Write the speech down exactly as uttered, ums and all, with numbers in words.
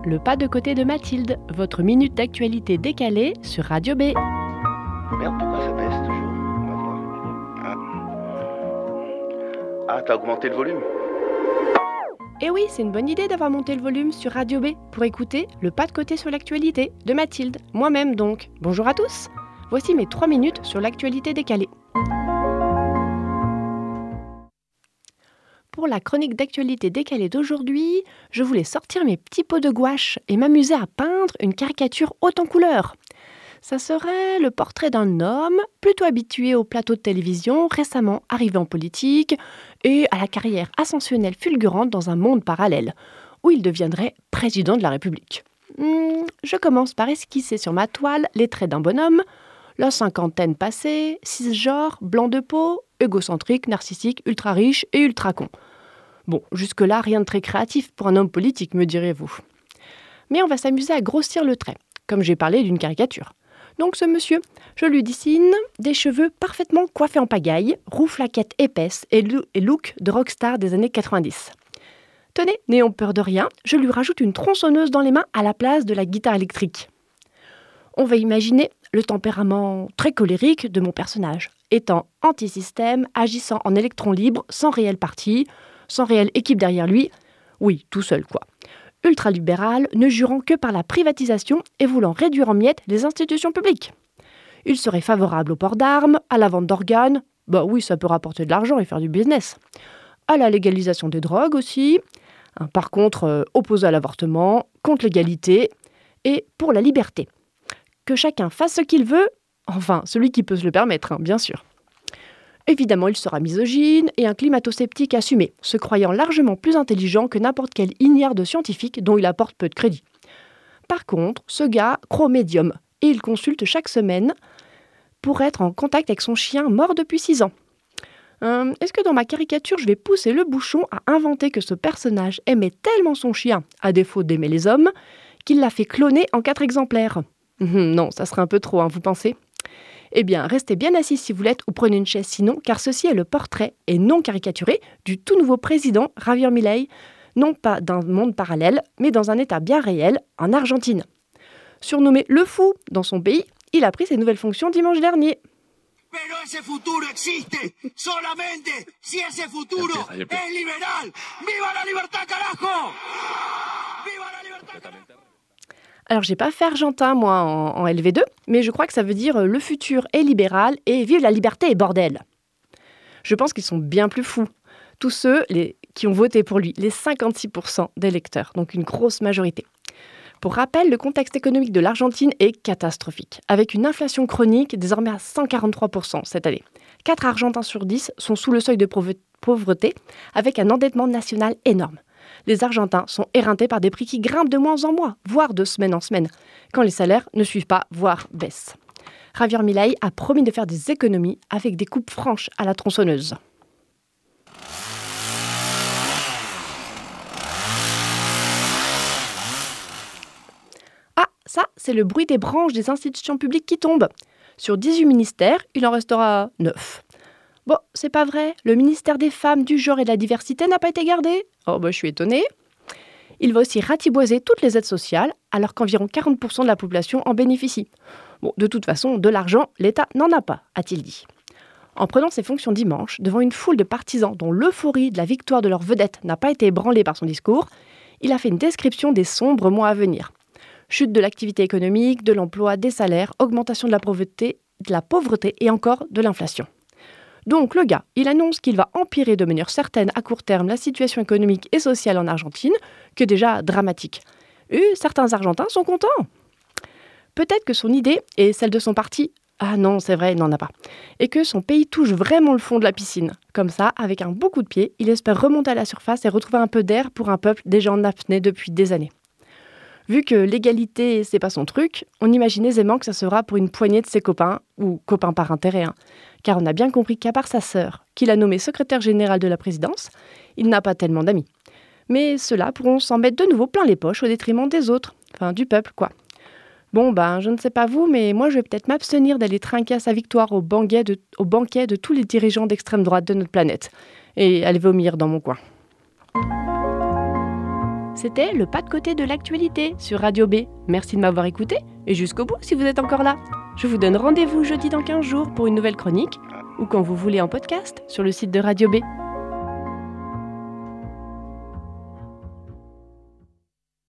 Le pas de côté de Mathilde, votre minute d'actualité décalée sur Radio B. Merde, pourquoi ça baisse toujours? On va voir. Ah, ah t'as augmenté le volume? Eh oui, c'est une bonne idée d'avoir monté le volume sur Radio B pour écouter Le pas de côté sur l'actualité de Mathilde, moi-même donc. Bonjour à tous. Voici mes trois minutes sur l'actualité décalée. Pour la chronique d'actualité décalée d'aujourd'hui, je voulais sortir mes petits pots de gouache et m'amuser à peindre une caricature haute en couleurs. Ça serait le portrait d'un homme plutôt habitué au plateau de télévision, récemment arrivé en politique et à la carrière ascensionnelle fulgurante dans un monde parallèle, où il deviendrait président de la République. Hmm, je commence par esquisser sur ma toile les traits d'un bonhomme, la cinquantaine passée, cisgenre, blanc de peau, égocentrique, narcissique, ultra riche et ultra con. Bon, jusque-là, rien de très créatif pour un homme politique, me direz-vous. Mais on va s'amuser à grossir le trait, comme j'ai parlé d'une caricature. Donc ce monsieur, je lui dessine des cheveux parfaitement coiffés en pagaille, rouflaquettes épaisses et, lo- et look de rockstar des années quatre-vingt-dix. Tenez, n'ayons peur de rien, je lui rajoute une tronçonneuse dans les mains à la place de la guitare électrique. On va imaginer le tempérament très colérique de mon personnage, étant anti-système, agissant en électron libre, sans réel parti, sans réelle équipe derrière lui, oui, tout seul quoi. Ultralibéral, ne jurant que par la privatisation et voulant réduire en miettes les institutions publiques. Il serait favorable au port d'armes, à la vente d'organes, bah oui, ça peut rapporter de l'argent et faire du business, à la légalisation des drogues aussi, hein, par contre, euh, opposé à l'avortement, contre l'égalité et pour la liberté. Que chacun fasse ce qu'il veut, enfin, celui qui peut se le permettre, hein, bien sûr. Évidemment, il sera misogyne et un climato-sceptique assumé, se croyant largement plus intelligent que n'importe quel ignare de scientifique dont il apporte peu de crédit. Par contre, ce gars croit au médium et il consulte chaque semaine pour être en contact avec son chien mort depuis six ans. Euh, est-ce que dans ma caricature, je vais pousser le bouchon à inventer que ce personnage aimait tellement son chien, à défaut d'aimer les hommes, qu'il l'a fait cloner en quatre exemplaires? Non, ça serait un peu trop, hein, vous pensez? Eh bien, restez bien assis si vous l'êtes ou prenez une chaise sinon, car ceci est le portrait, et non caricaturé, du tout nouveau président Javier Milei, non pas d'un monde parallèle, mais dans un état bien réel, en Argentine. Surnommé le fou dans son pays, il a pris ses nouvelles fonctions dimanche dernier. Pero ese futuro existe solamente si ese futuro es liberal. ¡Viva la libertad, carajo! ¡Viva la libertad, carajo! Alors, j'ai pas fait argentin, moi, en, en L V deux, mais je crois que ça veut dire euh, le futur est libéral et vive la liberté et bordel. Je pense qu'ils sont bien plus fous. Tous ceux les, qui ont voté pour lui, les cinquante-six pour cent des électeurs, donc une grosse majorité. Pour rappel, le contexte économique de l'Argentine est catastrophique, avec une inflation chronique désormais à cent quarante-trois pour cent cette année. quatre Argentins sur dix sont sous le seuil de pauvreté, avec un endettement national énorme. Les Argentins sont éreintés par des prix qui grimpent de mois en mois, voire de semaine en semaine, quand les salaires ne suivent pas, voire baissent. Javier Milei a promis de faire des économies avec des coupes franches à la tronçonneuse. Ah, ça, c'est le bruit des branches des institutions publiques qui tombent. Sur dix-huit ministères, il en restera neuf. Bon, c'est pas vrai, le ministère des Femmes, du Genre et de la Diversité n'a pas été gardé. Oh, bah, je suis étonnée. Il va aussi ratiboiser toutes les aides sociales, alors qu'environ quarante pour cent de la population en bénéficie. Bon, de toute façon, de l'argent, l'État n'en a pas, a-t-il dit. En prenant ses fonctions dimanche, devant une foule de partisans dont l'euphorie de la victoire de leur vedette n'a pas été ébranlée par son discours, il a fait une description des sombres mois à venir. Chute de l'activité économique, de l'emploi, des salaires, augmentation de la pauvreté, de la pauvreté et encore de l'inflation. Donc le gars, il annonce qu'il va empirer de manière certaine à court terme la situation économique et sociale en Argentine, qui est déjà dramatique. Et certains Argentins sont contents. Peut-être que son idée et celle de son parti, ah non, c'est vrai, il n'en a pas, et que son pays touche vraiment le fond de la piscine. Comme ça, avec un bon coup de pied, il espère remonter à la surface et retrouver un peu d'air pour un peuple déjà en apnée depuis des années. Vu que l'égalité, c'est pas son truc, on imagine aisément que ça sera pour une poignée de ses copains, ou copains par intérêt, hein. Car on a bien compris qu'à part sa sœur, qu'il a nommée secrétaire générale de la présidence, il n'a pas tellement d'amis. Mais ceux-là pourront s'en mettre de nouveau plein les poches au détriment des autres, enfin du peuple, quoi. Bon, ben, je ne sais pas vous, mais moi je vais peut-être m'abstenir d'aller trinquer à sa victoire au banquet de, au banquet de tous les dirigeants d'extrême droite de notre planète, et aller vomir dans mon coin. C'était le pas de côté de l'actualité sur Radio B. Merci de m'avoir écouté et jusqu'au bout si vous êtes encore là. Je vous donne rendez-vous jeudi dans quinze jours pour une nouvelle chronique ou quand vous voulez en podcast sur le site de Radio B.